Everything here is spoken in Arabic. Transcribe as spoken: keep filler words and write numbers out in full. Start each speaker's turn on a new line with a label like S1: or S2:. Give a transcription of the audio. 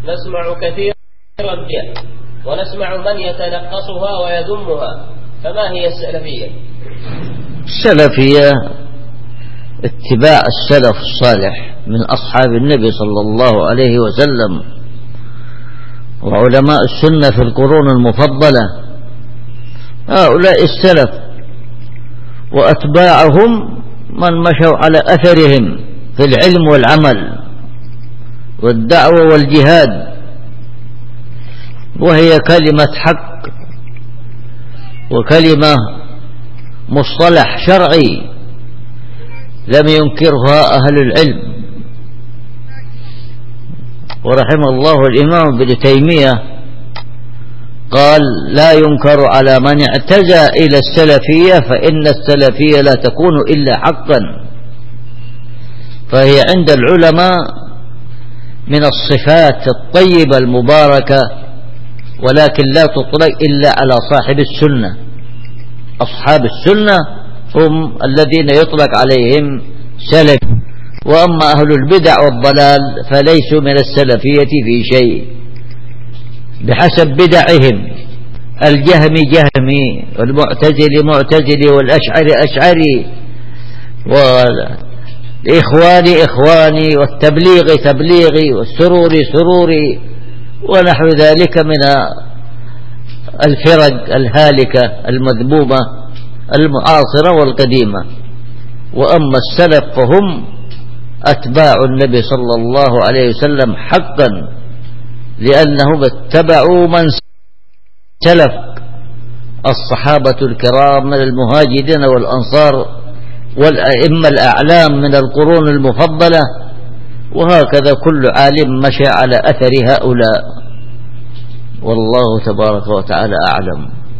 S1: نسمع كثيرا بها ونسمع من يتنقصها ويذمها، فما هي السلفية؟
S2: السلفية اتباع السلف الصالح من أصحاب النبي صلى الله عليه وسلم وعلماء السنة في القرون المفضلة، هؤلاء السلف، وأتباعهم من مشوا على أثرهم في العلم والعمل والدعوة والجهاد، وهي كلمة حق وكلمة مصطلح شرعي لم ينكرها أهل العلم. ورحم الله الإمام ابن تيمية قال: لا ينكر على من اعتزى إلى السلفية فإن السلفية لا تكون إلا حقا، فهي عند العلماء من الصفات الطيبة المباركة، ولكن لا تطلق إلا على صاحب السنة. أصحاب السنة هم الذين يطلق عليهم سلف، وأما أهل البدع والضلال فليسوا من السلفية في شيء بحسب بدعهم. الجهمي جهمي، والمعتزلي معتزلي، والأشعري أشعري، والإخواني إخواني، والتبليغي تبليغي، والسروري سروري، ونحو ذلك من الفرق الهالكة المذمومة المعاصرة والقديمة. وأما السلف فهم أتباع النبي صلى الله عليه وسلم حقا، لأنهم اتبعوا من سلف الصحابة الكرام من المهاجرين والأنصار والأئمة الأعلام من القرون المفضلة، وهكذا كل عالم مشى على أثر هؤلاء، والله تبارك وتعالى أعلم.